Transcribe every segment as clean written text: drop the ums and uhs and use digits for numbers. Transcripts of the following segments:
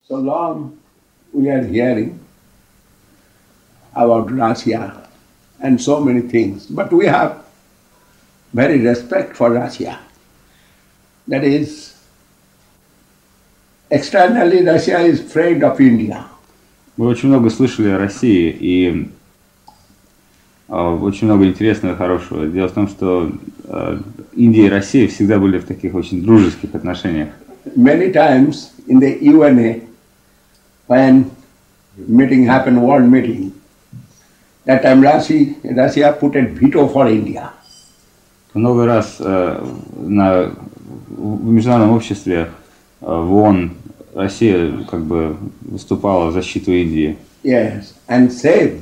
So long we are hearing about Russia and so many things, but we have very respect for Russia. That is, externally Russia is afraid of India. Мы очень много слышали о России и очень много интересного и хорошего. Дело в том, что Индия и Россия всегда были в таких очень дружеских отношениях. Many times in the UNA, when meeting happened, world meeting, that time Russia put a veto for India. Много раз в международном обществе в ООН Россия как бы выступала в защиту Индии. Yes, and saved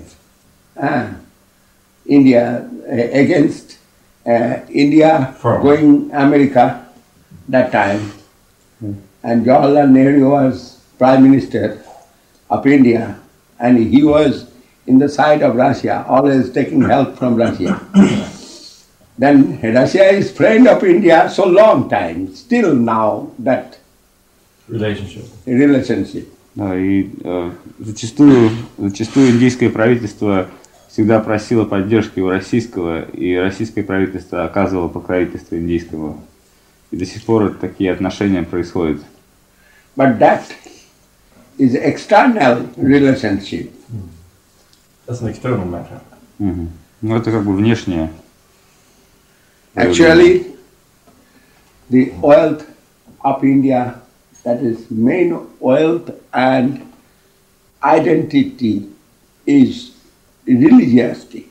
India against India going America that time. And Jawaharlal Nehru was Prime Minister of India, and he was in the side of Russia, always taking help from Russia. Then Russia is friend of India so long time, still now that relationship. Да, и зачастую индийское правительство всегда просило поддержки у российского, и российское правительство оказывало покровительство индийскому. И до сих пор такие отношения происходят. But that is external relationship. That's an external matter. Ну, это как бы внешнее. Actually, the wealth of India, that is main wealth and identity, is religiosity.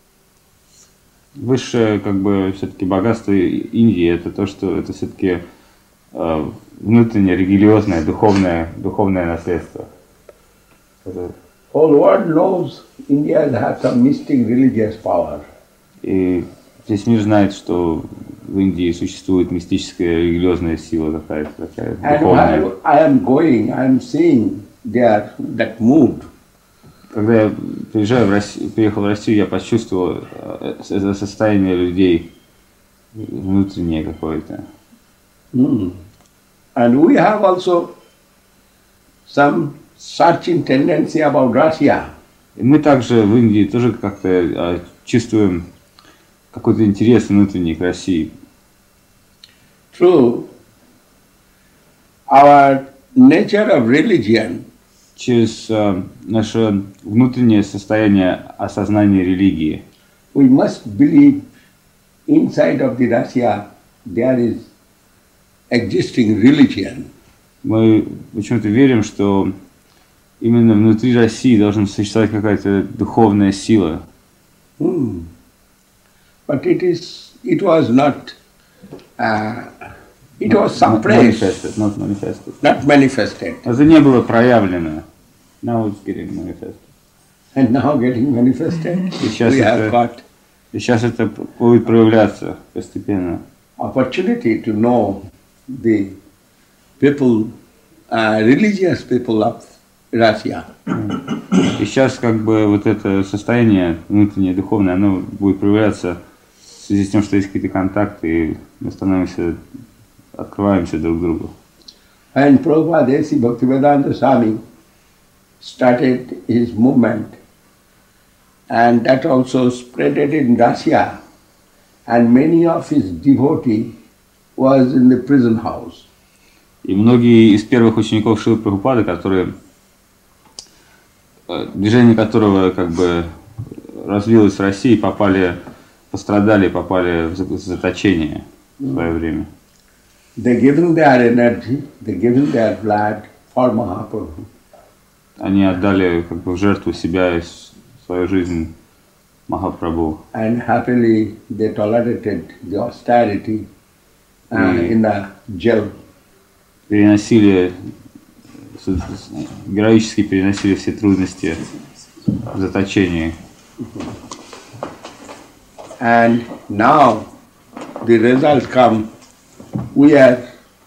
Высшее как бы все-таки богатство Индии это то, что это все-таки внутреннее религиозное, духовное наследство. Whole world knows India has some mystic religious power. И весь мир знает, что в Индии существует мистическая религиозная сила какая-то такая духовная. And I am seeing there that mood. Когда я приехал в Россию, я почувствовал это состояние людей внутреннее какое-то. And we have also some searching tendency about Russia. И мы также в Индии тоже как-то чувствуем какой-то интерес внутренний к России. Through our nature of religion, через наше внутреннее состояние осознания религии. We must believe inside of the Russia there is existing religion. Мы почему-то верим, что именно внутри России должна существовать какая-то духовная сила. But it was not. It was suppressed. Not manifested. Not manifested. Это не было проявлено. Now it's getting manifested. And now getting manifested. И сейчас это будет проявляться постепенно. Opportunity to know the people, religious people of Russia. И сейчас как бы вот это состояние внутреннее, духовное, оно будет проявляться в связи с тем, что есть какие-то контакты, и мы открываемся друг другу. And Prabhupada Desi Bhaktivedanta Swami started his movement, and that also spread it in Russia, and many of his devotees was in the prison house. И многие из первых учеников Шрилы Прабхупады, движение которого как бы развилось в России, попали в заточение в свое время. They given their energy, they given their blood for Mahaprabhu. Они отдали как бы в жертву себя и свою жизнь Махапрабху. And happily they tolerated the austerity in the jail. Героически переносили все трудности в заточении. And now the result come. We are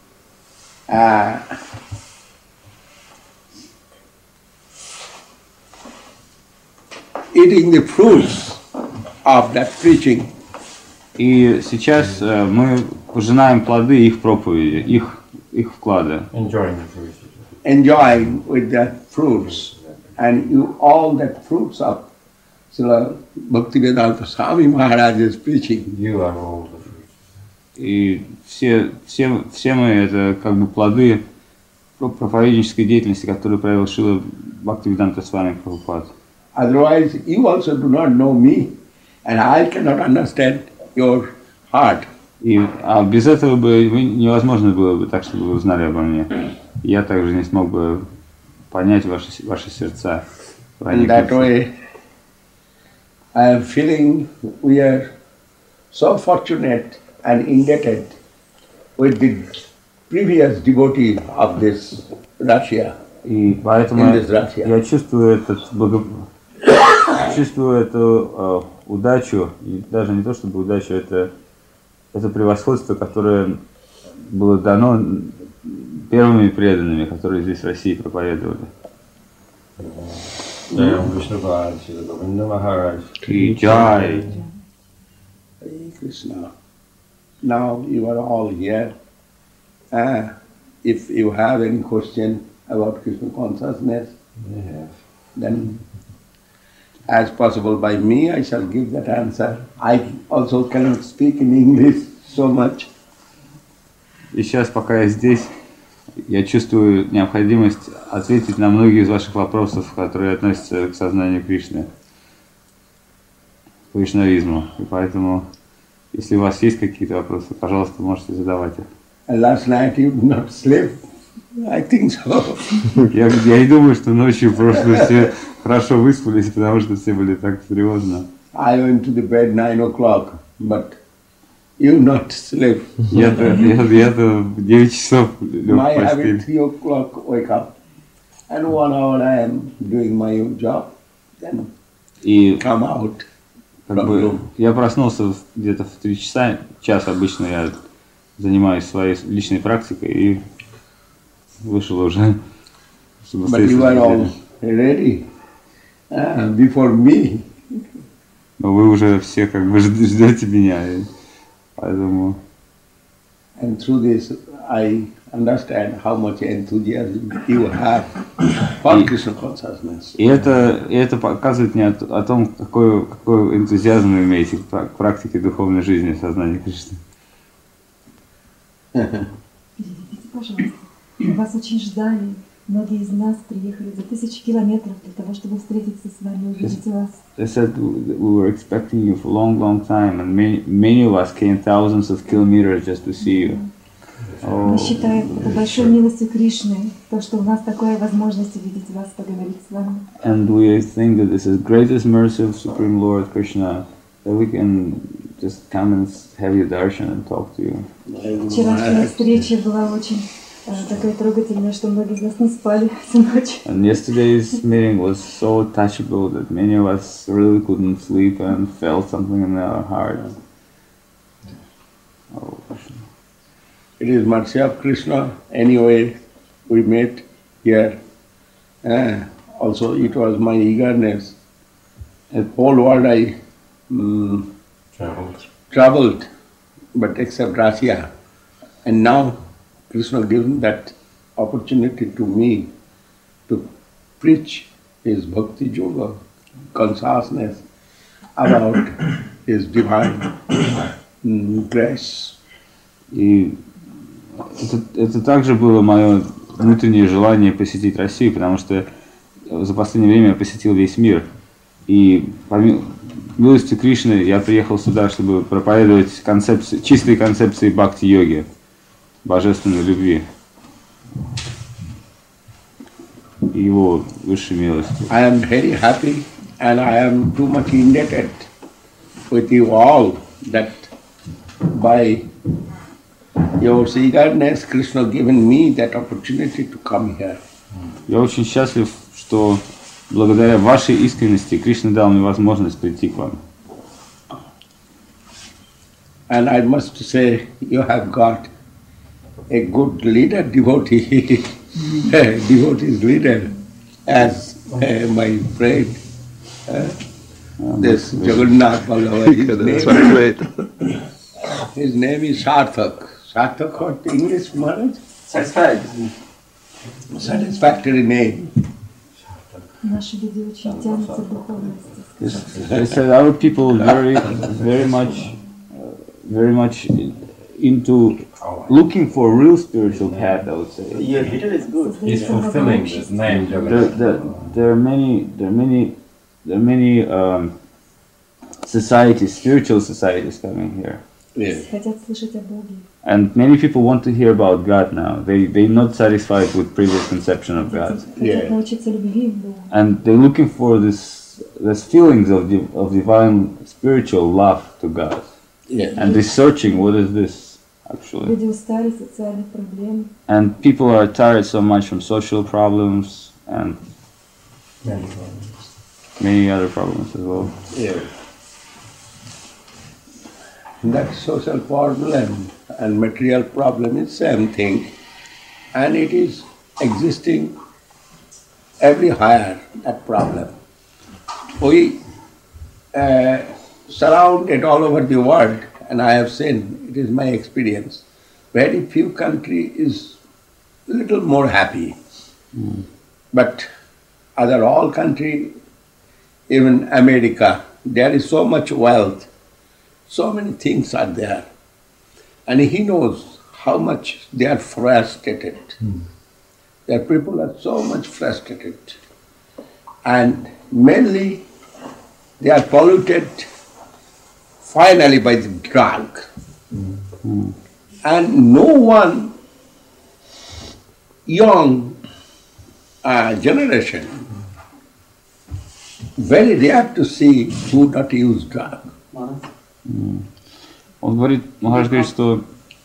eating the fruits of that preaching. И сейчас мы пожинаем плоды их проповеди, их вклада. Enjoying the fruits. enjoying with the fruits, and you all that fruits of Srila Bhaktivedanta Swami Maharaj is preaching. You are all the fruits. И все мы это как бы плоды проповеднической деятельности, которую провел Шрила Бхактивиданта Свами Прабхупад. Otherwise, you also do not know me, and I cannot understand your heart. А без этого бы невозможно было бы так, чтобы вы узнали обо мне. Я также не смог бы понять ваши сердца. In that way, I am feeling we are so fortunate and indebted with the previous devotee of this Russia. И поэтому я чувствую эту удачу, и даже не то чтобы удачу, это превосходство, которое было дано первыми преданными, которые здесь в России проповедовали. Джай. Hare Krishna. Now you are all here. If you have any question about Krishna consciousness, then as possible by me I shall give that answer. I also cannot speak in English so much. И сейчас, пока я здесь, я чувствую необходимость ответить на многие из ваших вопросов, которые относятся к сознанию Кришны, к вайшнавизму. И поэтому, если у вас есть какие-то вопросы, пожалуйста, можете задавать их. Last night you did not sleep. I think so. Я не думаю, что ночью прошлой все хорошо выспались, потому что все были так тревожно. I went to the bed 9 o'clock, but you not sleep. Я-то в 9 часов лег в My habit постель. 3 o'clock wake up, and 1 hour I am doing my job, then И come out. как бы, я проснулся где-то в 3 часа, час обычно я занимаюсь своей личной практикой и вышел уже, чтобы But you are all встретиться. ready before me. Но вы уже все как бы ждете меня, и поэтому... And through this I understand how much enthusiasm you have for Krishna consciousness. И это показывает мне о том, какой энтузиазм вы имеете к практике духовной жизни в сознании Кришны. Переведите, пожалуйста. Вас очень ждали. Многие из нас приехали за 1000 километров для того, чтобы встретиться с вами, увидеть вас. They said we were expecting you for a long, long time, and many of us came thousands of kilometers just to see you. Мы считаем это большой милостью Кришны, то, что у нас такая возможность увидеть вас, поговорить с вами. And we think that this is greatest mercy of Supreme Lord Krishna, that we can just come and have your darshan and talk to you. Вчерашняя встреча была очень такая трогательная, что многие из нас не спали всю ночь. And yesterday's meeting was so touchable that many of us really couldn't sleep and felt something in our hearts. Oh, Krishna. It is mercy of Krishna. Anyway, we met here. Also, it was my eagerness. The whole world I traveled, but except Russia. And now Krishna given that opportunity to me to preach his bhakti yoga, consciousness about his divine grace. И это также было мое внутреннее желание посетить Россию, потому что за последнее время я посетил весь мир. И по милости Кришны я приехал сюда, чтобы проповедовать чистые концепции бхакти-йоги, божественной любви и его высшей милости. I am very happy and I am too much indebted with you all that by your eagerness, Krishna given me that opportunity to come here. Я очень счастлив, что благодаря вашей искренности Кришна дал мне возможность прийти к вам. And I must say, you have got a good leader, devotee's leader, as my friend, this Jagannath Ballava, his name is Sarthak. Sarthak, what English, Maharaj? Satisfied. satisfactory name. Наши люди очень тянутся к духовности. They said our people very much into looking for real spiritual path, I would say. Yeah, it is good. He's fulfilling this name. There are many societies, spiritual societies coming here. Yes. Хотят слышать о Боге. And many people want to hear about God now. They're not satisfied with previous conception of God. Хотят научиться любви к Богу. And they're looking for this feelings of divine spiritual love to God. Yes. And they're searching, what is this actually? Люди устали социальных проблем. And people are tired so much from social problems and many other problems as well. Yes. That social problem and material problem is same thing, and it is existing everywhere, that problem. We surrounded all over the world, and I have seen, it is my experience, very few country is little more happy. But other all country, even America, there is so much wealth, so many things are there. And he knows how much they are frustrated. Their people are so much frustrated. And mainly they are polluted finally by the drug. And no one young generation, very rare to see who not use drug. Он говорит, Махарадж говорит, что,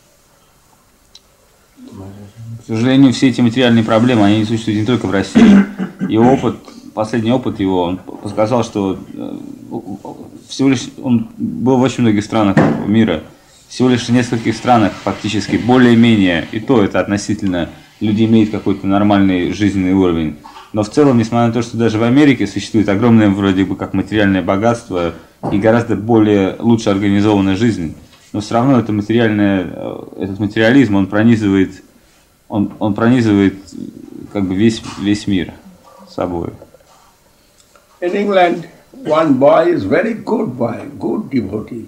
к сожалению, все эти материальные проблемы, они существуют не только в России. Его опыт, последний опыт его, он показал, что всего лишь, он был в очень многих странах мира, всего лишь в нескольких странах фактически более-менее, и то это относительно, люди имеют какой-то нормальный жизненный уровень. Но в целом, несмотря на то, что даже в Америке существует огромное вроде бы как материальное богатство и гораздо более лучше организованная жизнь, но все равно это этот материализм, он пронизывает как бы весь мир собой. In England, one boy is very good boy, good devotee.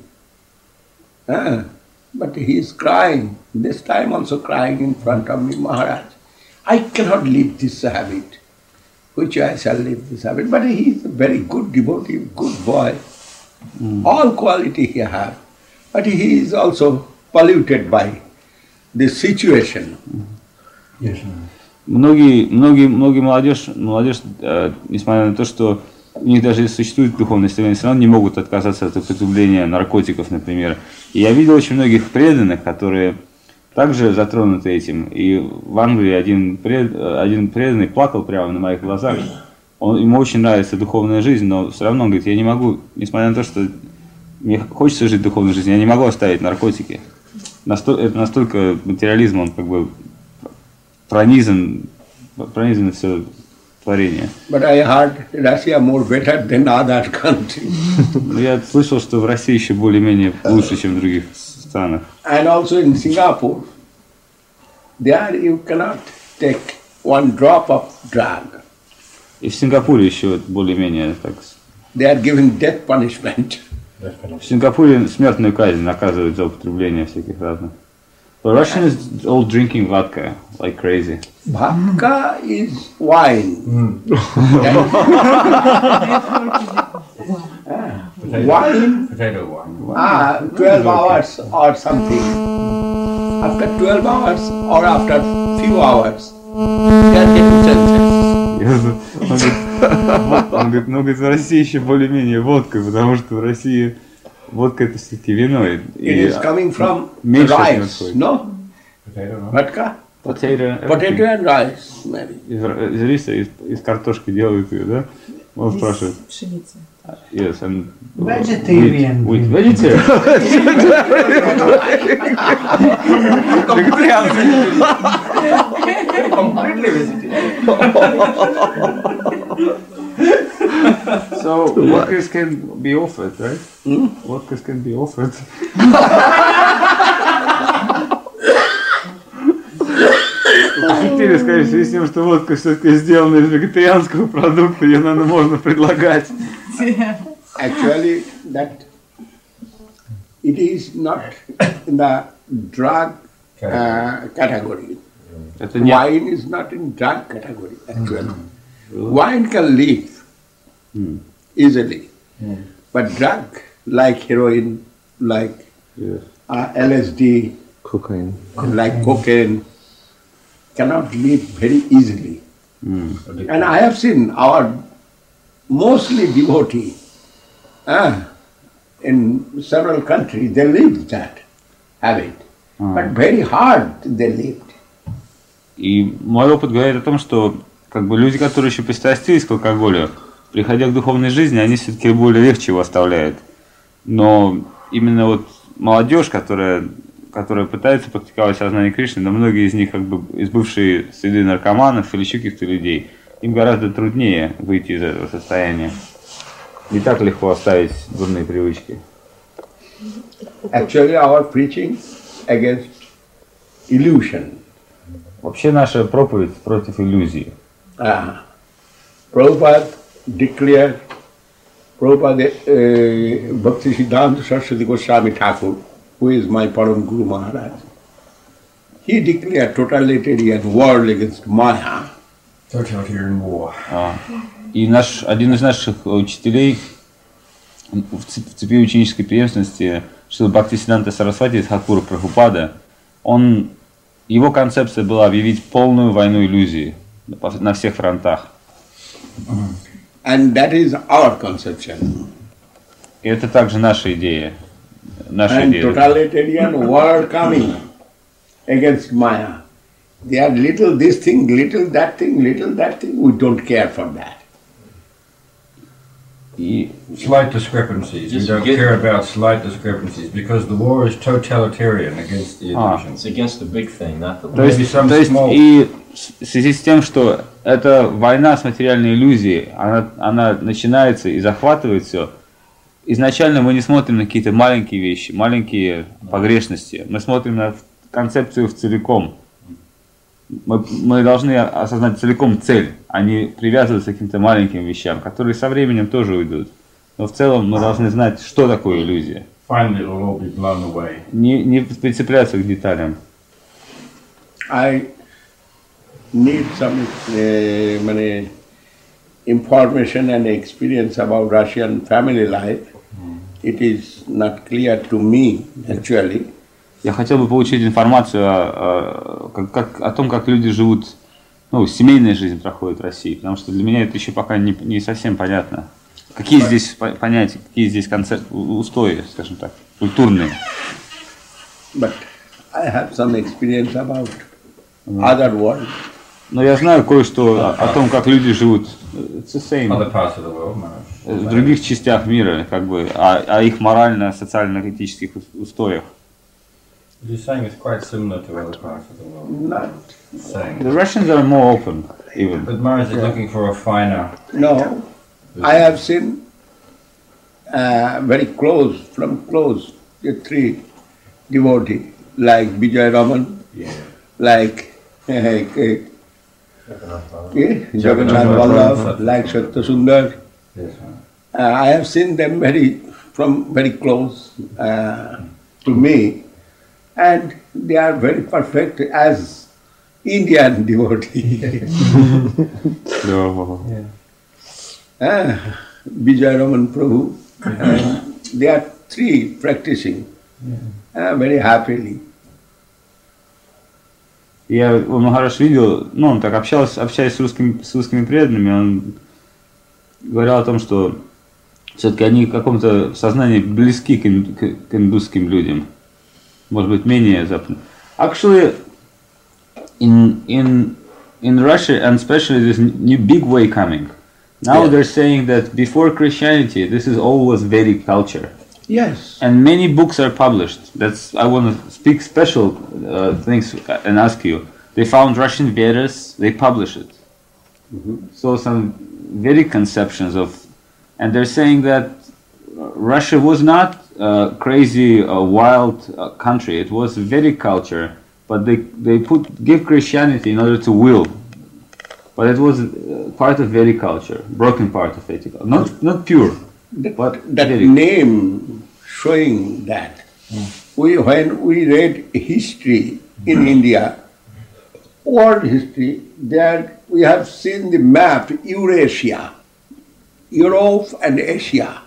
But he is crying, this time also crying in front of me, Maharaj, I cannot leave this habit. Which I shall leave this habit. But he is a very good devotee, good boy. All quality he has. But he is also polluted by this situation. Yes. Многие молодежь, несмотря на то, что у них даже существует духовное состояние, все равно не могут отказаться от употребления наркотиков, например. И я видел очень многих преданных, которые также затронуты этим. И в Англии один преданный плакал прямо на моих глазах. Ему очень нравится духовная жизнь, но все равно он говорит, я не могу, несмотря на то, что мне хочется жить духовной жизнью, я не могу оставить наркотики. Это настолько материализм, он как бы пронизан все творение. But I heard Russia more better than other countries. Я слышал, что в России еще более-менее лучше, чем в других странах. And also in Singapore, there you cannot take one drop of drug. И в Сингапуре еще более-менее так. They are giving death punishment. В Сингапуре смертную казнь наказывают за употребление всяких разных. But Russians all drinking vodka like crazy. Vodka is wine. Wine. Potato wine. 12 hours or something. After 12 hours or after few hours, they are getting senses. Он говорит, в России еще более-менее водка, потому что в России водка это все-таки вино. It is coming from rice, no? Vodka? Potato and rice, maybe. Из риса, из картошки делают ее, да? Он спрашивает. Пшеница. Yes, and vegetarian. Wheat. Vegetarian. Completely vegetarian. So vodkas can be offered, right? Vodkas can be offered. деле, скорее всего, с тем, что водка все-таки сделана из вегетарианского продукта, ее, наверное, можно предлагать. Actually, that it is not in the drug category. Это не... Wine is not in drug category, actually. Wine can live easily, but drug like heroin, like LSD, Cocaine. like cocaine, cannot live very easily. And I have seen our mostly devotee in several countries, they live that habit, but very hard they lived. И мой опыт говорит о том, что как бы люди, которые еще пристрастились к алкоголю, приходя к духовной жизни, они все-таки более легче его оставляют. Но именно вот молодежь, которая пытается практиковать сознание Кришны, да многие из них как бы из бывшей среды наркоманов или еще каких-то людей, им гораздо труднее выйти из этого состояния. Не так легко оставить дурные привычки. Actually, our preaching against illusion. Вообще наша проповедь против иллюзии. Prabhupada declared, Bhaktisiddhanta Saraswati Goswami Thakur, who is my Param Guru Maharaj, he declared totalitarian war against Maya. Totalitarian war. И один из наших учителей в цепи ученической преемственности, Шрила Бхактисиддханта Сарасвати Тхакур Прабхупада, его концепция была объявить полную войну иллюзий на всех фронтах. And that is our conception. И это также наша идея. And totalitarian war coming against Maya. They are little this thing, little that thing, we don't care for that. Slight discrepancies. We don't care about slight discrepancies because the war is totalitarian against the illusion. It's against the big thing, not the То есть и в связи с тем, что эта война с материальной иллюзией, она начинается и захватывает все, изначально мы не смотрим на какие-то маленькие вещи, маленькие погрешности. Мы смотрим на концепцию в целиком. Мы должны осознать целиком цель, а не привязываться к каким-то маленьким вещам, которые со временем тоже уйдут. Но в целом мы должны знать, что такое иллюзия. Не прицепляться к деталям. I need some information and experience about Russian family life. It is not clear to me, actually. Я хотел бы получить информацию о том, как люди живут, семейная жизнь проходит в России, потому что для меня это еще пока не совсем понятно. Какие здесь понятия, какие здесь устои, скажем так, культурные. But I have some experience about other world. Но я знаю кое-что о том, как люди живут в других частях мира, как бы, о их морально-социально-этических устоях. You're saying it's quite similar to other parts of the world. Not saying. The Russians are more open, even. But Maharaj is looking for a finer. No, I have seen very close, the three devotees like Vijay Raman, like Jagannath Vallabh, like Satya Sundar. Yes, I have seen them very close to me. And they are very perfect as Indian devotees. Vijay Raman Prabhu, they are three practicing very happily. Я Махарадж видел, он так общаясь с русскими преданными, он говорил о том, что все-таки они в каком-то сознании близки к индусским людям. Может быть, менее западным. Actually, in Russia, and especially this new big way coming, now they're saying that before Christianity, this is always Vedic culture. Yes. And many books are published. I want to speak special things and ask you. They found Russian Vedas, they publish it. So some Vedic conceptions and they're saying that Russia was not a crazy, wild country. It was Vedic culture but they give Christianity in order to will. But it was part of Vedic culture, broken part of Vedic culture, not pure. But that Vedic. name showing that. When we read history in India, world history, there we have seen the map Eurasia, Europe and Asia.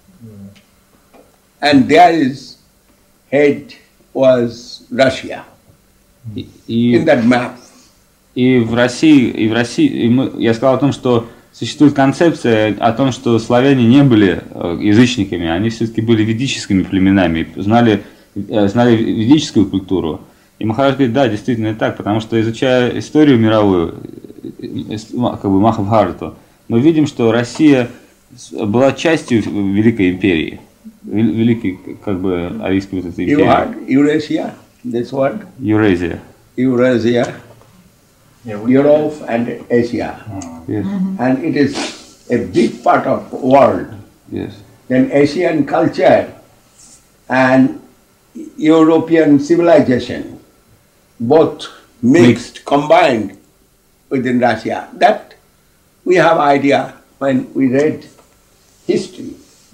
And there is head was Russia in that map. И в России, я сказал о том, что существует концепция о том, что славяне не были язычниками, они все-таки были ведическими племенами, знали ведическую культуру. И Махарадж говорит, да, действительно так, потому что изучая историю мировую, как бы Махабхарату, мы видим, что Россия была частью Великой империи, великой, как бы, арийской вот этой империи. Eurasia, this word? Eurasia. Eurasia, Europe and Asia. Yes. And it is a big part of world. Yes. Then Asian culture and European civilization, both mixed, combined within Russia. That we have idea when we read history.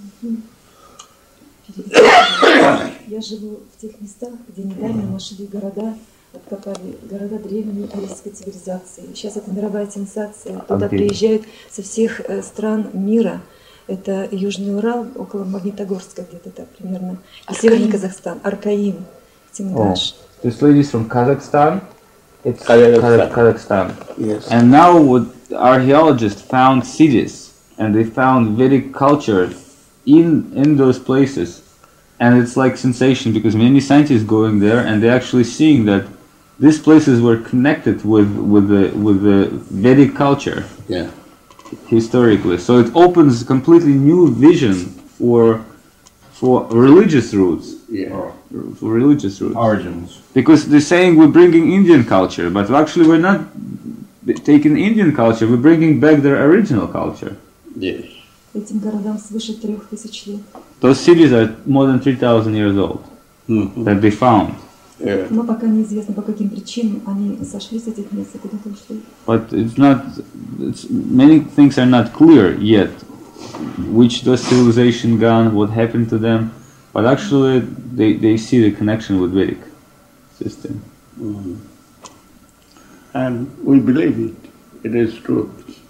Я живу в тех местах, где недавно нашли города, откопали города древней арийской цивилизации. Сейчас это мировая сенсация. Туда приезжают со всех стран мира. Это Южный Урал, около Магнитогорска где-то так примерно. И Северный Казахстан, Аркаим, Тимгаш. This lady is from Kazakhstan. It's Kazakhstan. Kazakhstan. Yes. And now what archaeologists found cities and they found Vedic culture in those places. And it's like sensation because many scientists going there and they're actually seeing that these places were connected with the Vedic culture. Yeah. Historically, so it opens a completely new vision for religious roots. Yeah. For religious roots. Origins. Because they're saying we're bringing Indian culture, but actually we're not taking Indian culture. We're bringing back their original culture. Yes. Этим городам свыше 3000 лет. Those cities are more than 3,000 years old that they found. Yeah. Но пока неизвестно, по каким причинам они сошли с этих мест и куда-то ушли. But many things are not clear yet. Which those civilization gone, what happened to them. But actually they see the connection with Vedic system. Mm-hmm. And we believe it. It is true.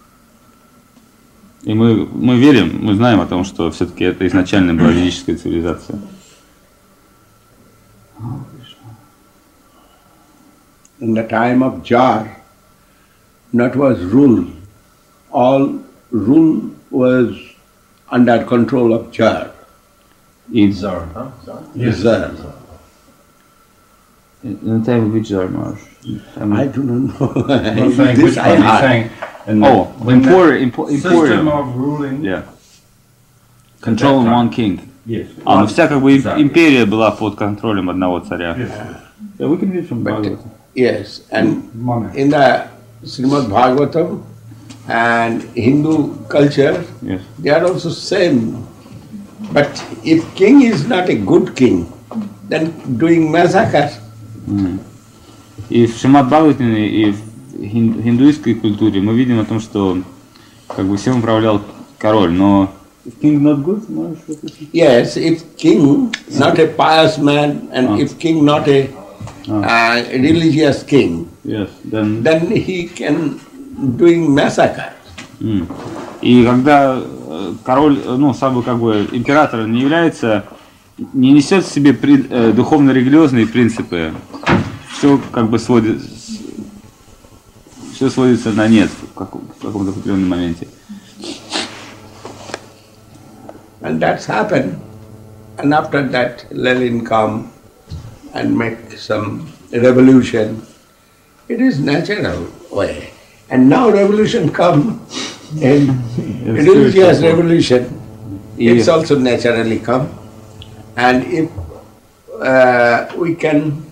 И мы верим, мы знаем о том, что все-таки это изначально была ведическая цивилизация. In the time of Tsar, not was rule. All rule was under control of Tsar. Tsar, huh? Tsar? Yes. Tsar. In the time of which Tsar Marsh? I do not know. Not saying This which I one, he's heard. saying Emporium. system of ruling. Yeah. Controlling one king. Yes. Ну вся как бы Exactly. империя была под контролем одного царя. Yes. Yeah, we can read from But, Bhagavatam. yes, and Money. in the Srimad Bhagavatam and Hindu culture, Yes. they are also same. But if king is not a good king, then doing massacre. И в Шримад Бхагаватаме, и в хиндуистской культуре мы видим о том, что как бы всем управлял король, но if king not good, можешь это? Yes, if king not a pious man and if king not a religious king, Yes, then he can doing massacre. И когда король, ну, сам бы как бы император не является, не несет в себе духовно-религиозные принципы, все как бы все сводится на нет в каком-то определенном моменте. And that's happened. And after that, Lenin come and make some revolution. It is natural way. And now revolution come in religious revolution. It's also naturally come. And if we can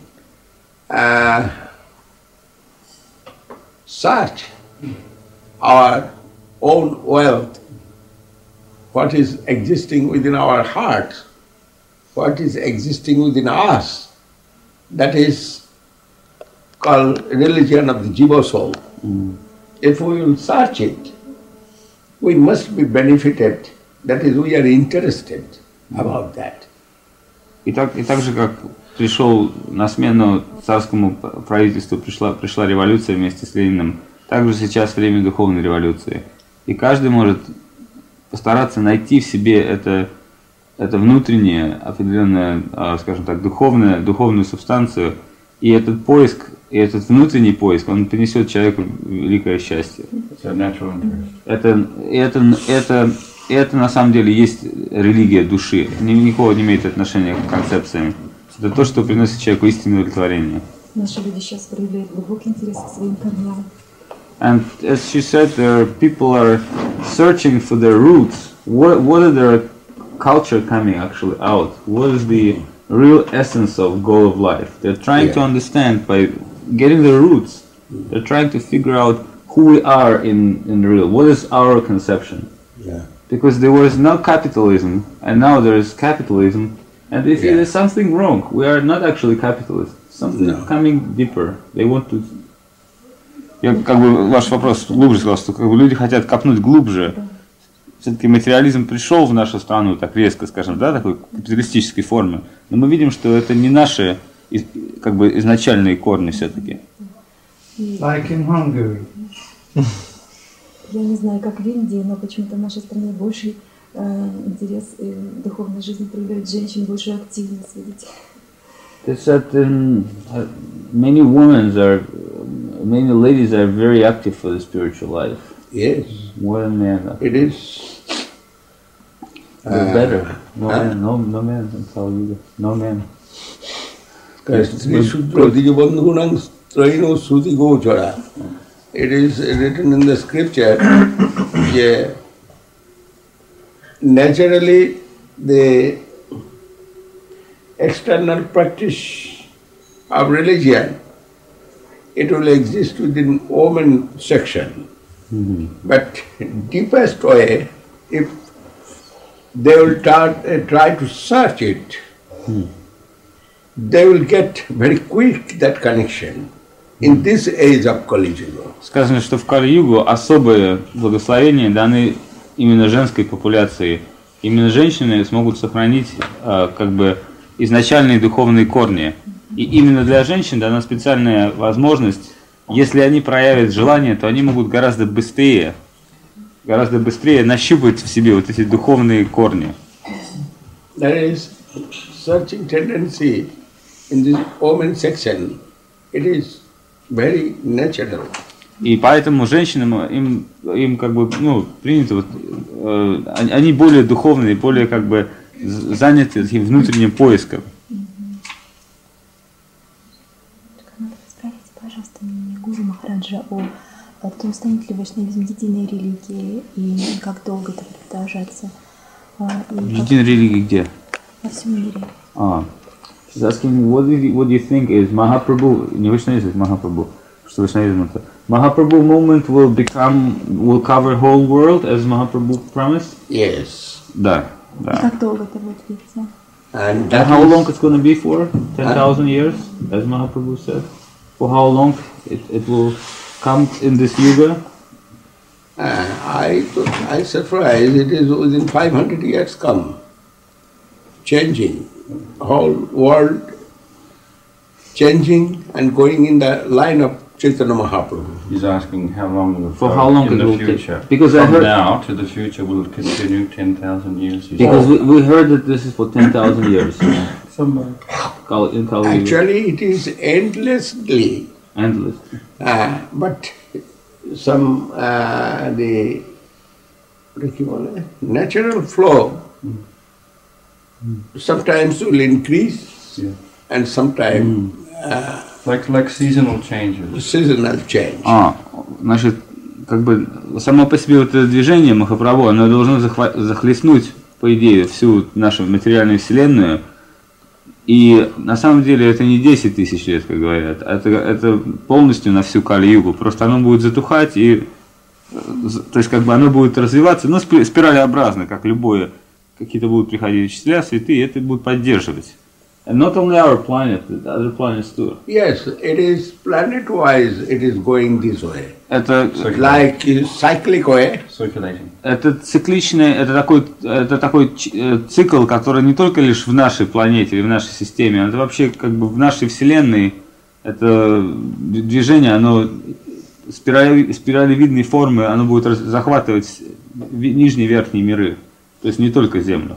search our own wealth, what is existing within our hearts, what is existing within us, that is called religion of the Jiva soul. If we will search it, we must be benefited. That is, we are interested about that. И так же, как пришел на смену царскому правительству, пришла революция вместе с Лениным, также сейчас время духовной революции. И каждый может постараться найти в себе это внутреннее, определенное, скажем так, духовную субстанцию, и этот поиск, и этот внутренний поиск, он принесет человеку великое счастье. Это на самом деле есть религия души, никакого не имеет отношения к концепциям. Это то, что приносит человеку истинное удовлетворение. Наши люди сейчас проявляют глубокий интерес к своим корням. And as she said, people are searching for their roots. What are their culture coming actually out? What is the real essence of goal of life? They're trying to understand by getting the roots. They're trying to figure out who we are in the real. What is our conception? Yeah. Because there was no capitalism, and now there is capitalism, and they feel there's something wrong. We are not actually capitalists. Something coming deeper. They want to. Я как бы ваш вопрос глубже сказал, что как бы люди хотят копнуть глубже. Все-таки материализм пришел в нашу страну так резко, скажем, да, такой капиталистической формы. Но мы видим, что это не наши как бы изначальные корни все-таки. Like in Hungary. Я не знаю, как в Индии, но почему-то в нашей стране больший интерес в духовной жизни проявляют женщин, большую активность, видите. It's that many ladies are very active for the spiritual life. Yes. More than men. It is. They're better. No men in Kali Yuga. No men. It is written in the scripture. Naturally, the external practice of religion, it will exist within woman section. But deepest way, if they will try to search it, they will get very quick that connection in this age of Kali Yuga. Сказано, что в Кали-югу особые благословения даны именно женской популяции. Именно женщины смогут сохранить как бы изначальные духовные корни. И именно для женщин дана специальная возможность, если они проявят желание, то они могут гораздо быстрее нащупать в себе вот эти духовные корни. There is searching tendency in this woman section. It is very natural. И поэтому женщинам им как бы принято вот, они более духовные, более как бы заняты таким внутренним поиском. Спросите, пожалуйста, мне Гуру Махараджа о том, станет ли вайшнавизм единой религией и как долго это будет продолжаться. Единой религии где? Во всем мире. She's asking, what do you think is Mahaprabhu, не вайшнавизм, это Mahaprabhu, что вайшнавизм это. Mahaprabhu movement will cover whole world as Mahaprabhu promised? Yes. Да. И как долго это будет длиться? And how long it's going to be for? 10,000 years, as Mahaprabhu said. For how long it will come in this yuga? I surprised it is within 500 years come. Changing. Whole world changing and going in the line of Chaitanya Mahaprabhu. He's asking how long will For how long in it the will future. take? Because I From heard now to the future will continue 10,000 years. because we heard that this is for 10,000 years. Somebody. In Kali Yuga. Actually, it is endlessly. Endless. But some the natural flow sometimes will increase and sometimes like seasonal changes. Seasonal change. Значит, как бы само по себе вот это движение Махапрабху, оно должно захлестнуть, по идее, всю нашу материальную вселенную. И на самом деле это не 10 тысяч лет, как говорят, это полностью на всю Кали-югу. Просто оно будет затухать, и, то есть как бы оно будет развиваться, но спиралеобразно, как любое. Какие-то будут приходить учителя, святые, и это будут поддерживать. And not only our planet, but other planets too. Yes, it is planet-wise, it is going this way. Это Like cyclic way. Circulating. Это цикличный, это такой цикл, который не только лишь в нашей планете или в нашей системе, это вообще как бы в нашей Вселенной. Это движение, оно спиралевидной формы, оно будет захватывать нижние и верхние миры, то есть не только Землю.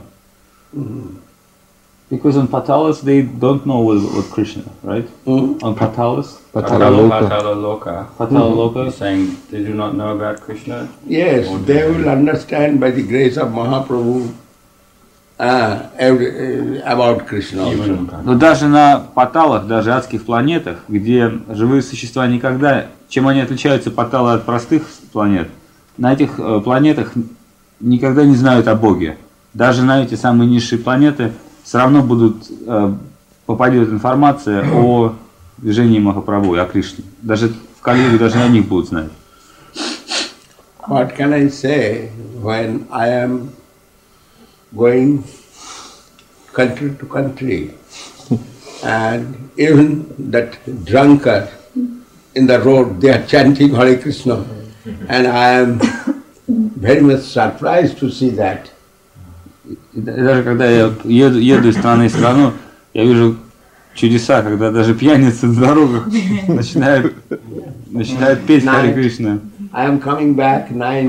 Because on Patalas they don't know what Krishna, right? On Patalas? Pataloka. Pataloka. He's saying they do not know about Krishna. Yes, they will understand by the grace of Mahaprabhu about Krishna also. Но даже на Паталах, даже адских планетах, где живые существа никогда, чем они отличаются Паталы от простых планет, на этих планетах никогда не знают о Боге. Даже на эти самые низшие планеты все равно попадет информация о движении Махапрабху и о Кришне. Даже в Кали-юге даже на них будут знать. What can I say when I am going country to country and even that drunkard in the road, they are chanting Hare Krishna and I am very much surprised to see that. Даже когда я еду из страны в страну, я вижу чудеса, когда даже пьяницы на дорогах начинают петь Харе Кришна. I am coming back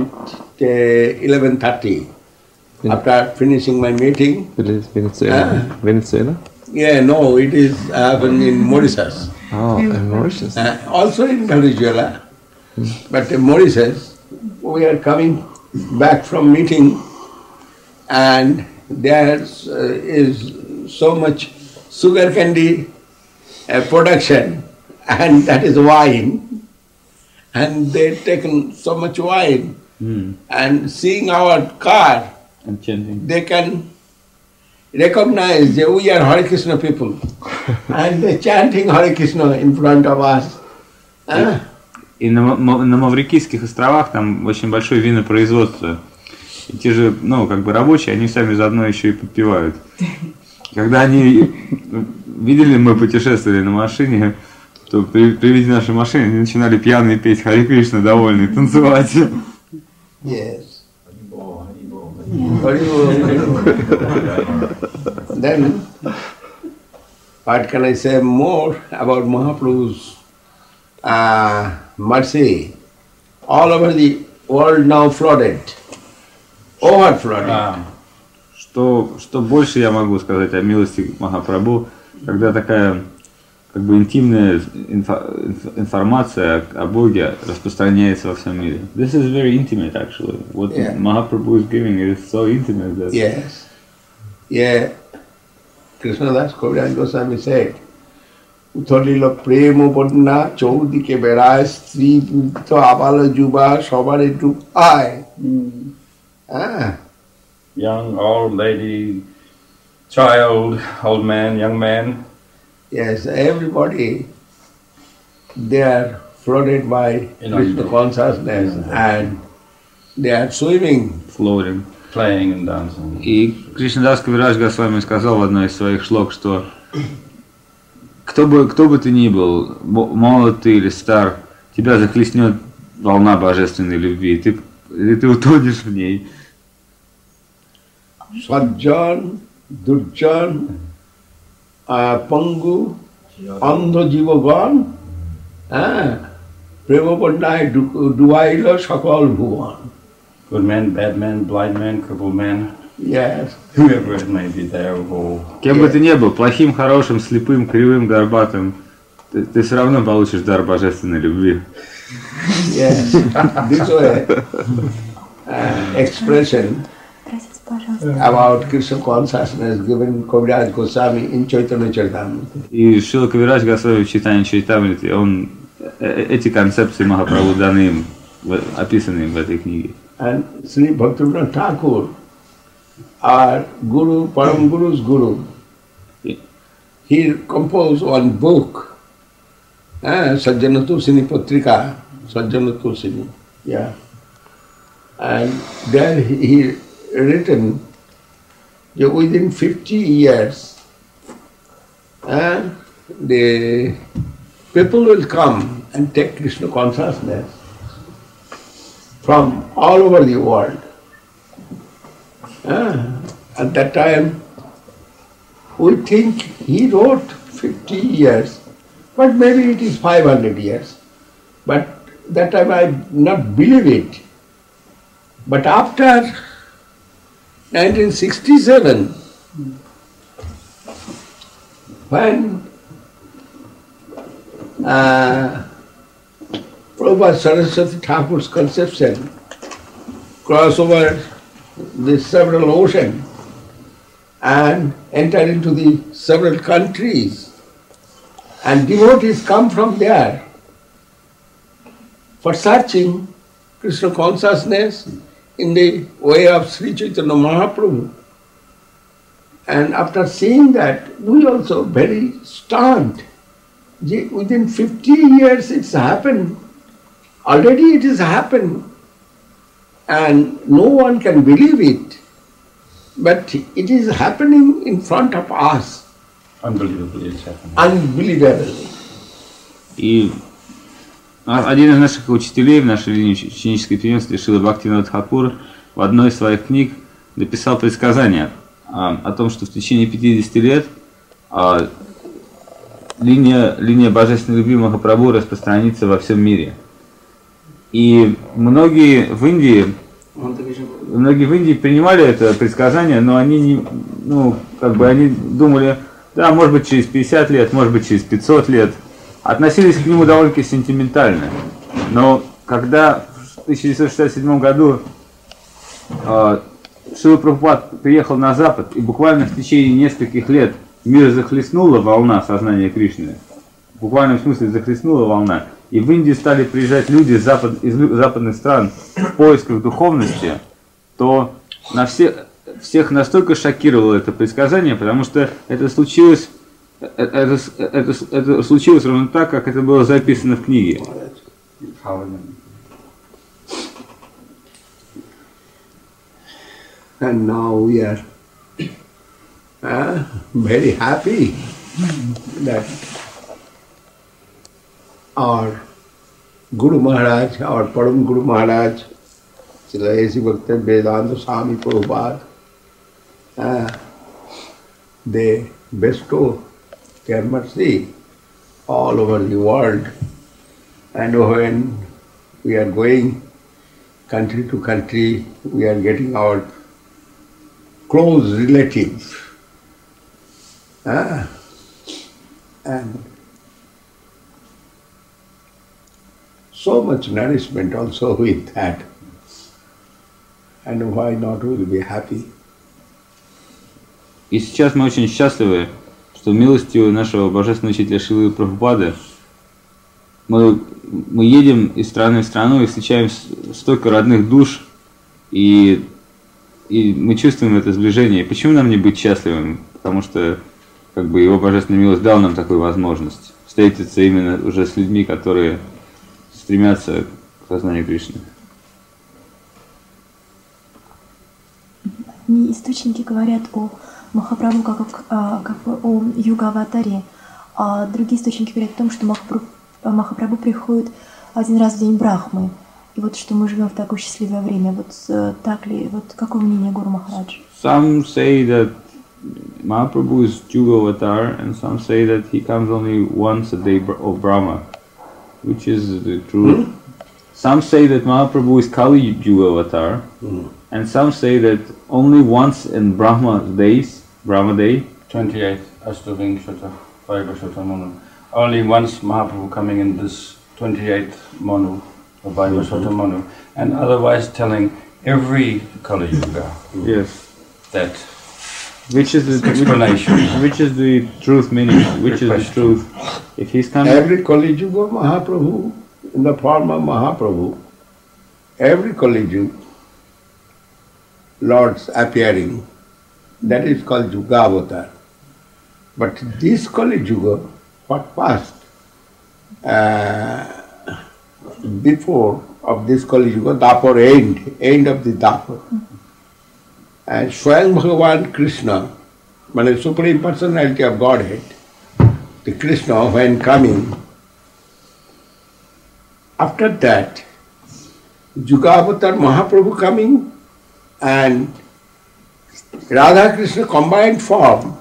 11:30 after finishing my meeting. Venezuela? Yeah, no, it is in Mauritius. Oh, in Mauritius. Also in Venezuela, but in Mauritius, we are coming back from meeting, and there is so much sugar candy production, and that is wine. And they've taken so much wine, and seeing our car, and chanting, they can recognize that we are Hare Krishna people, and they're chanting Hare Krishna in front of us. И на Маврикийских островах там очень большое винопроизводство. И те же, рабочие, они сами заодно еще и подпевают. Когда они видели, мы путешествовали на машине, то при виде нашей машины они начинали пьяные петь Харе Кришна, довольные, танцевать. Yes. Then, what can I say more about Mahaprabhu's mercy? All over the world now flooded, overflooded. Что больше я могу сказать о милости Махапрабху, когда такая интимная информация о Боге распространяется во всем мире. This is very intimate actually. What Mahaprabhu is giving is so intimate that... Yes. Yeah. Krishnadas Kaviraj Goswami said, Utholilo premo bodna chaudike berai stri purito abala juba sobare dupai. Young, old lady, child, old man, young man. Yes, everybody, they are flooded by Krishna consciousness and they are swimming. Floating. Playing and dancing. И Кришнадас Кавирадж Госвами сказал в одной из своих шлок, что кто бы ты ни был, молод ты или стар, тебя захлестнет волна божественной любви, и ты утонешь в ней. Sajjan, Durjan, Pangu, Andha Jivagan, Premapannai Duvaila Sakal Bhuvan. Good man, bad man, blind man, crippled man. Yes. Whoever it may be, they are all. Кем бы ты ни был, плохим, хорошим, слепым, кривым, горбатым, ты все равно получишь дар божественной любви. Yes. This way expression about Krishna consciousness given Kaviraj Goswami in Chaitanya Charitamrita. И Шрила Кавирадж Госвами в Чайтанья Чаритамрите, эти концепции Махапрабху даны им, описаны им в этой книге. And Sri Bhaktivinoda Thakur, our Guru, Param Guru's Guru, he composed one book, Sajjana Tursini Patrika, Sajjana Tursini, yeah. And there he written that within 50 years, the people will come and take Krishna consciousness from all over the world. At that time, we think he wrote 50 years, but maybe it is 500 years. But that time I not believe it. But after 1967, when Prabhupada Saraswati Thakur's conception crossed over the several oceans and entered into the several countries, and devotees come from there for searching Krishna consciousness in the way of Sri Chaitanya Mahaprabhu. And after seeing that, we also very stunned. Within 50 years it's happened. Already it has happened. And no one can believe it. But it is happening in front of us. Unbelievably it's happening. Unbelievably. И один из наших учителей в нашей линии ученической пьянства, Шрила Бхактивинода Тхакур, в одной из своих книг написал предсказание о том, что в течение 50 лет линия божественной любви Махапрабху распространится во всем мире. И многие в Индии принимали это предсказание, но они они думали, да, может быть через 50 лет, может быть через 500 лет. Относились к нему довольно-таки сентиментально. Но когда в 1967 году Шрила Прабхупад приехал на Запад, и буквально в течение нескольких лет мир захлестнула волна сознания Кришны, в буквальном смысле захлестнула волна, и в Индию стали приезжать люди из западных стран в поисках духовности, то всех настолько шокировало это предсказание, потому что это случилось ровно так, как это было записано в книге. And now we are very happy that our Guru Maharaj, our Param Guru Maharaj, Srila A.C. Bhakti Vedanta Swami Prabhupada, they bestow their mercy all over the world. And when we are going country to country, we are getting our close relatives. And so much nourishment also with that. And why not we will be happy? И сейчас мы очень счастливы, что милостью нашего божественного учителя Шрилы Прабхупады мы едем из страны в страну и встречаем столько родных душ, и мы чувствуем это сближение. И почему нам не быть счастливым? Потому что его божественная милость дала нам такую возможность встретиться именно уже с людьми, которые стремятся к познанию Кришны. Источники говорят о Махапрабху как о юга-аватаре, а другие источники говорят о том, что Махапрабху приходит один раз в день Брахмы. И вот что мы живем в такое счастливое время. Вот так ли? Вот какое мнение Гуру Махарадж? Some say that Mahaprabhu is Yuga avatar, and some say that he comes only once a day of Brahma, which is the truth. Some say that Mahaprabhu is Kali Yuga avatar, and some say that only once in Brahma day, 28th Astavingshata, Vaivashata Manu. Only once Mahaprabhu coming in this 28th Manu, or Vaivashata Manu, and otherwise telling every Kali Yuga that which is the explanation. Which is the truth meaning? Which is the truth? If he's coming, every Kali Yuga Mahaprabhu, in the form of Mahaprabhu, every Kali Yuga, Lord's appearing, that is called Yuga Avatar. But this Kali Yuga, what passed before of this Kali Yuga, Dapur end of the Dapur. And Swayam Bhagavan Krishna, the Supreme Personality of Godhead, the Krishna when coming, after that, Yugavatar Mahaprabhu coming and Radha Krishna combined form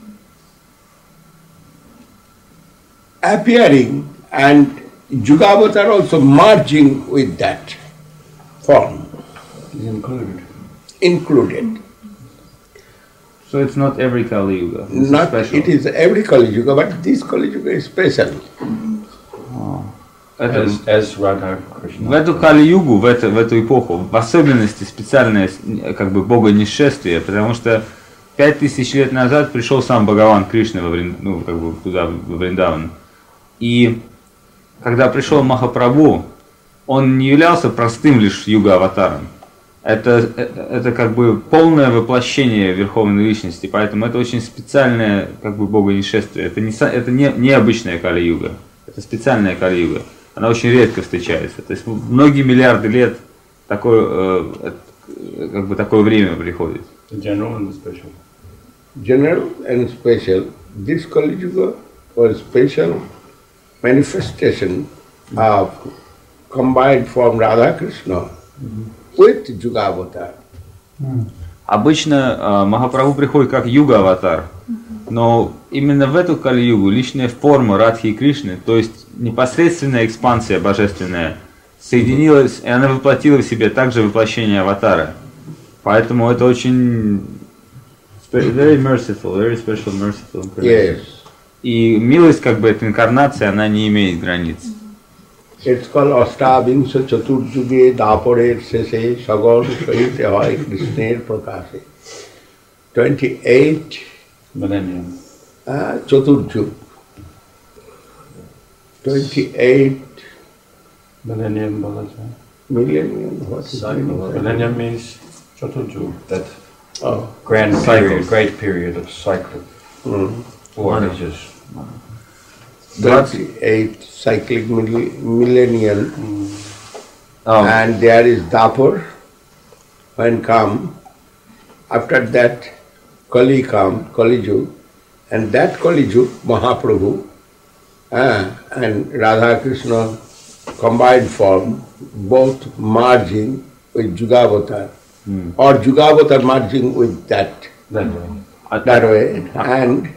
appearing and Yugavatar also merging with that form. Is included. So it's not every Kali Yuga. Not it is every Kali Yuga, but this Kali Yuga is special. As Radha Krishna. В эту Кали-югу, в эту эпоху, в особенности специальное как бы бога-несшествие, потому что 5000 лет назад пришел сам Бхагаван Кришна туда, в Вриндаван. И когда пришел Махапрабху, он не являлся простым лишь юга-аватаром. Это как бы полное воплощение Верховной Личности, поэтому это очень специальное как бы бога-несшествие. Это не обычная Кали-юга, это специальная Кали-юга. Она очень редко встречается. То есть многие миллиарды лет такое время приходит. General and special. General and special. This Kali Yuga was special manifestation of combined form Radha Krishna with Yugavatar. Обычно Махапрабху приходит как юга-аватар, но именно в эту Кали-югу личная форма Радхи и Кришны, то есть непосредственная экспансия божественная, соединилась, и она воплотила в себе также воплощение аватара. Поэтому это очень very merciful, very special, merciful. Yes. И милость, как бы, эта инкарнация, она не имеет границ. It's called Ashtavinsha Chaturjuge Daparer Sese Sagal Sahite Hai Krishner Prakashe. 28 millennium. Chaturjug. 28 millennium Balaja. Millennium, what is millennium means Chaturjug, that grand period, great period of cycle. 4 ages. 28 cyclic millennial, and there is Dapur when come. After that, Kali come, Kali Yug, and that Kali Yug, Mahaprabhu and Radha Krishna combined form, both merging with Yugavatar, or Yugavatar merging with that way, and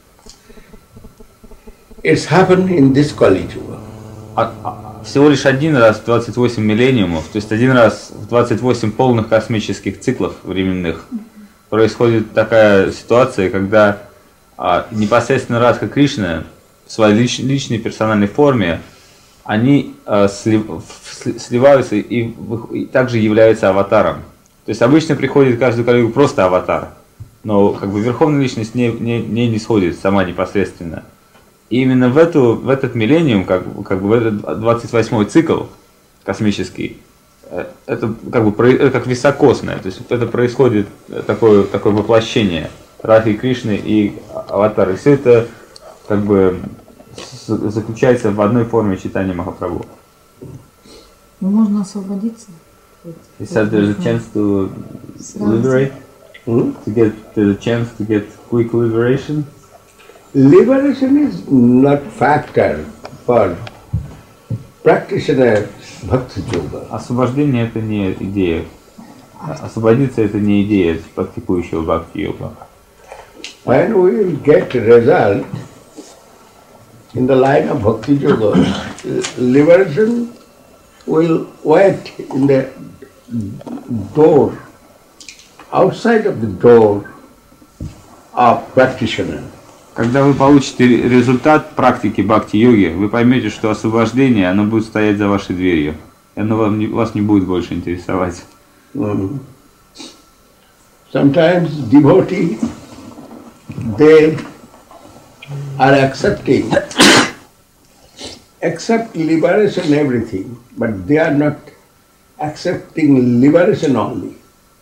it's happened in this Kali Yuga. Всего лишь один раз в 28 миллениумов, то есть один раз в 28 полных космических циклов временных происходит такая ситуация, когда непосредственно Радха Кришна в своей личной персональной форме, они сливаются и также являются аватаром. То есть обычно приходит каждую Кали-югу просто аватар, но как бы Верховная Личность не сходит сама непосредственно. И именно в этот миллениум, как бы в этот 28-й цикл космический, это как бы как високосное, то есть это происходит такое воплощение Радхи Кришны и аватара. И все это как бы заключается в одной форме читания Махапрабху. Можно освободиться. He said there's a chance to liberate, there's a chance to get quick liberation. Liberation is not factor for practitioner Bhakti Yoga. Освобождение это не идея. Освободиться это не идея практикующего Бхакти-йога. When we will get result in the line of Bhakti Yoga, liberation will wait in the door, outside of the door of practitioner. Когда вы получите результат практики бхакти-йоги, вы поймете, что освобождение, оно будет стоять за вашей дверью. И оно вас не будет больше интересовать. Sometimes devotee, they are accept liberation everything, but they are not accepting liberation only.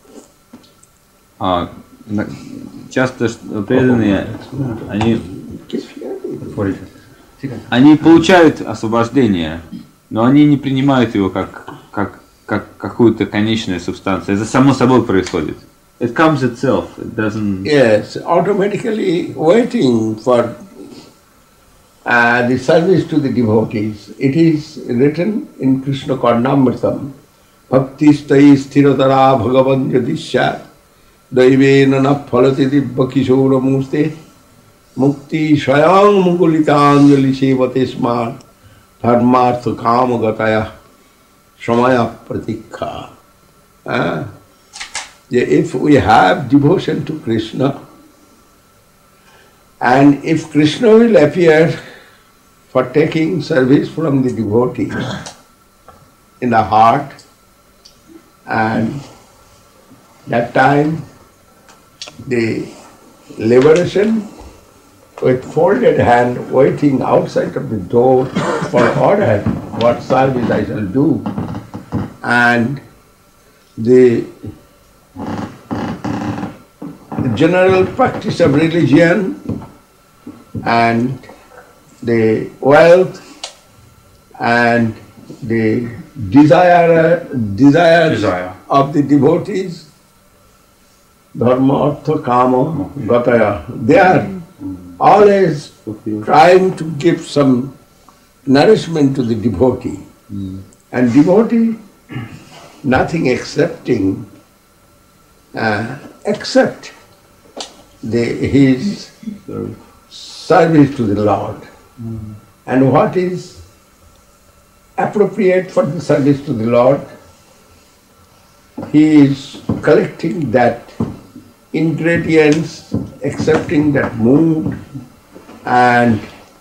Часто преданные, они получают освобождение, но они не принимают его как какую-то конечную субстанцию. Это само собой происходит. It comes itself. It doesn't. Yes, automatically waiting for the service to the devotees. It is written in Krishna Karnamritam, Bhakti stai sthiratara bhagavan yadisya daivena na phalati divya kishora murte mukti shayang mugulitanjali sevate smar dharmartha kama gataya samaya pratikha. If we have devotion to Krishna, and if Krishna will appear for taking service from the devotee in the heart, and that time the liberation with folded hand waiting outside of the door for order, what service I shall do, and the general practice of religion and the wealth and the desire of the devotees, dharma, artha, kama, gataya, they are always trying to give some nourishment to the devotee. And devotee, nothing accepting except his service to the Lord. And what is appropriate for the service to the Lord, he is collecting that ingredients, accepting that mood, and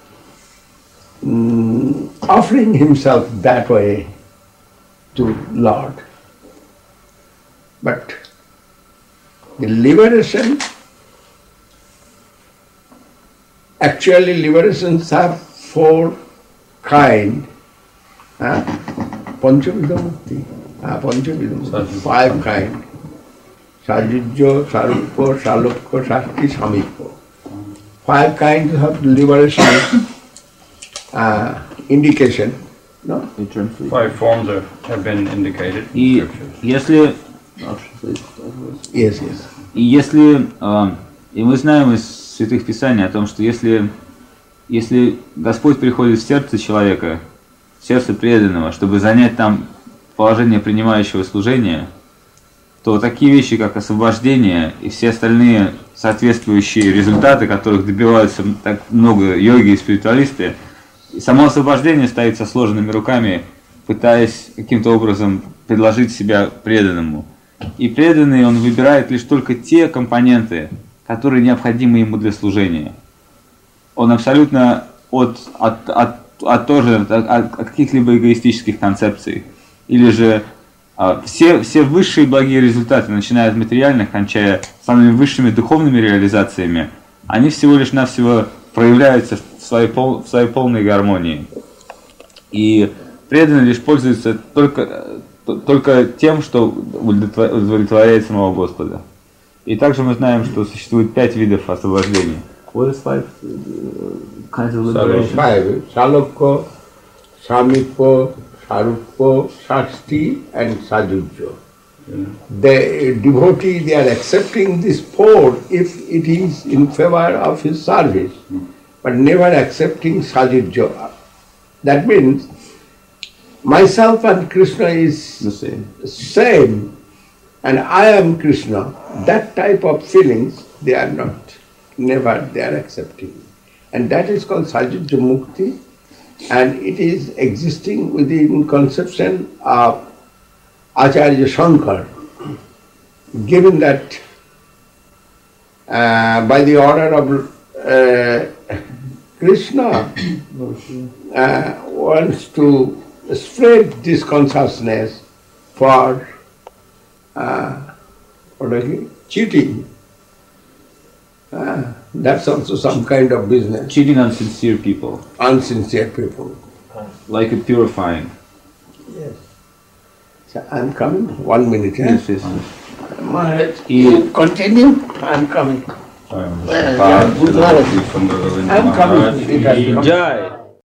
offering himself that way to Lord. But the liberation, actually liberations are four kind. Panchavidha mukti. Panchavidha, five kind. Sajujya, Sarupya, Salokya, Shakti, Samipya. Five kinds of liberation indication. No? Five forms have been indicated. И если и мы знаем из Святых Писаний о том, что если Господь приходит в сердце человека, в сердце преданного, чтобы занять там положение принимающего служения, то такие вещи, как освобождение и все остальные соответствующие результаты, которых добиваются так много йоги и спиритуалисты, и само освобождение стоит со сложенными руками, пытаясь каким-то образом предложить себя преданному. И преданный, он выбирает лишь только те компоненты, которые необходимы ему для служения. Он абсолютно от каких-либо эгоистических концепций. Или же все высшие благие результаты, начиная от материальных, кончая самыми высшими духовными реализациями, они всего лишь навсего проявляются в своей полной гармонии. И преданный лишь пользуется только тем, что удовлетворяет самого Господа. И также мы знаем, что существует 5 видов освобождения. What is 5 kinds of liberation? 5. Salokya, Samipya, Sarupya, Shakti and Sajujya. The devotee, they are accepting this four if it is in favor of his service, but never accepting Sajujya. That means myself and Krishna is the same, and I am Krishna. That type of feelings they are not, never they are accepting. And that is called Sajujya Mukti, and it is existing within conception of Acharya Shankar, given that by the order of Krishna wants to spread this consciousness for cheating. That's also some kind of business. Cheating unsincere people. Unsincere people. Like a purifying. Yes. So I'm coming. 1 minute. Yes, yes. Maharaj, you continue. I'm coming. I'm coming. Jai.